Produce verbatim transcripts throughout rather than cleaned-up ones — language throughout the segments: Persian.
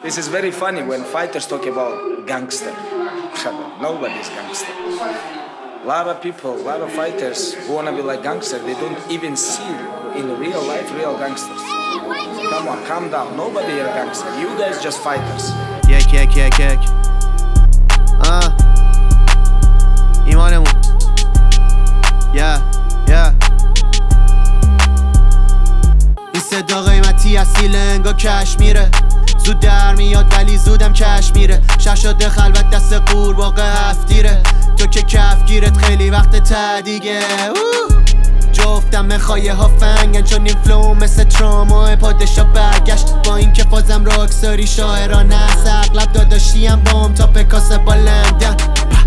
This is very funny when fighters talk about gangster. Nobody's gangster. A lot of people, a lot of fighters who want to be like gangster, they don't even see in real life real gangsters. Come on, calm down. Nobody is a gangster. You guys just fighters. یک یک یک یک آه ایمانمون yeah yeah این صدا قیمتی اصیل انگا کشمیره زود در میاد ولی زودم کش میره شهر شده خلوت دست قورباغه هفتیره تو که کفگیرت خیلی وقت تا دیگه جفتم مخایه ها فنگن چون این فلو مثل تراما پادشا برگشت با این که فازم راکساری شاعران هست اغلب داداشیم بام تا پکاسه با لندن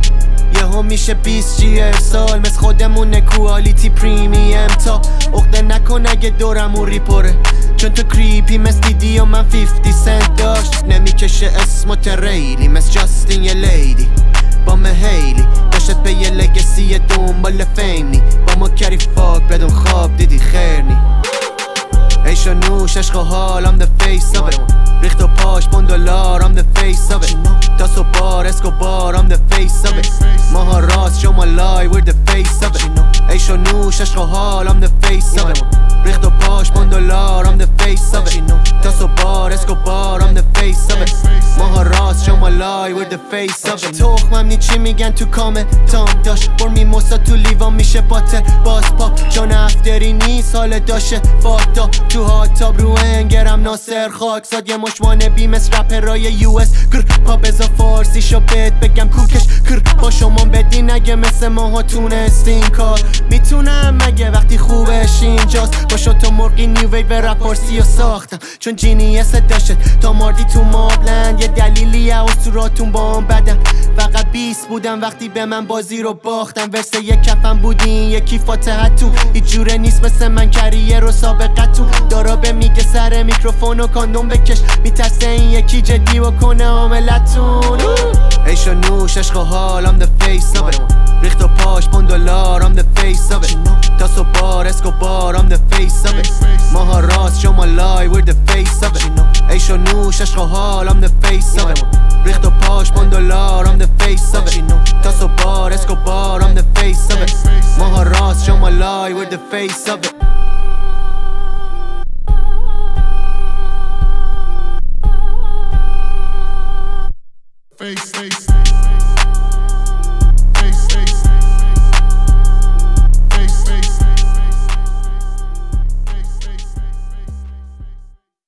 یه هم میشه بیست جی ارسال مثل خودمونه کوالیتی پریمیم تا اخده نکن اگه دورمون ریپوره چون تو کریپی مثل دیدی و من فیفتی سنت داشت نمیکشه اسمت ریلی مثل جاستین یه لیدی با مهیلی داشت به یه لگسی دنبال فیمنی با ما کری فاک بدون خواب دیدی خیرنی ایش و نوش عشق و حال I'm the face of it ریخت و پاش پون دلار I'm the face of it داس و بار اسکوبار I'm the face of it ماها راست شما لای we're the face of it ایش و نوش عشق و حال I'm the face of it ریخت و پاش پون دلار I'm the face of it داس و بار اسکوبار I'm the face of it ماها راست شما لای we're the face of it تخمم نی چی میگن تو کامه تام داشت بر میموسا تو لیوان میشه باتر باز پاپ چون افتری نیست حال داشه فاکتا تو هاتاب رو انگرم ناصر خاکزاد یه مشوانه بی مثل رپرای یو اس گر پا بزا فارسی شو بهت بگم کوکش گر با شما بدین اگه مثل ماها تونستین کار میتونم مگه وقتی خوبش اینجاست با شو تو مرقی نیو ویو رپ فارسی رو ساختم چون جینیس داشت تا ماردی تو مابلند یه دلیلی اسطوراتون با هم بدن فقط بیست بودم وقتی به من بازی رو باختم ورسه یک کفم بودین یکی فاتحتون هیچ جوره نیست مثل من کریر و سابقتون دارابه میگه سر میکروفون و کاندوم بکش میترسه این یکی جدی بکنه عاملتون ایش و نوش عشق و حال I'm the face of it ریخت و پاش پون دلار I'm the face of it داس و بار اسکوبار I'm the face of it ماها راست شما لای we're the face of it ایش و نوش عشق و حال I'm the face of it ریخت و پاش پون دلار I'm the face of it داس و بار اسکوبار I'm the face of it ماها راست شما لای we're the face of it